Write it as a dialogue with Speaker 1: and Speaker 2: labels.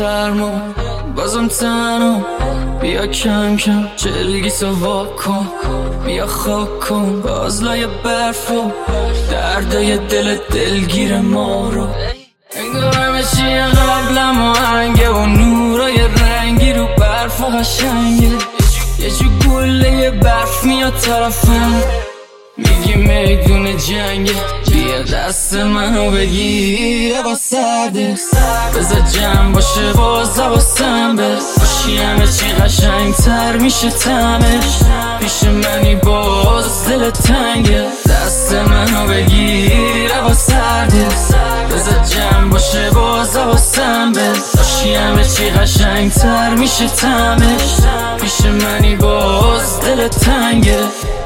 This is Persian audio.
Speaker 1: سرما بازم تنها، بیا کم کم جلگی سوا کن، بیا خاک کن باز لای برفو درده دل دلگیر ما رو. انگار همه چی قبلم آهنگه و نورای رنگی رو برف و قشنگه، یه جو گله برف میاد طرفم میگی میدون جنگه، بیا دست منو بگیر با سرده، بذار جمع باشه باز حواسم به باشی، همه چی قشنگ تر میشه تمش، پیش منی باز دل تنگه، دست منو بگیر با سرده، بذار جمع باشه باز حواسم به باشی، همه چی قشنگ تر میشه تمش، پیش منی باز دل تنگه.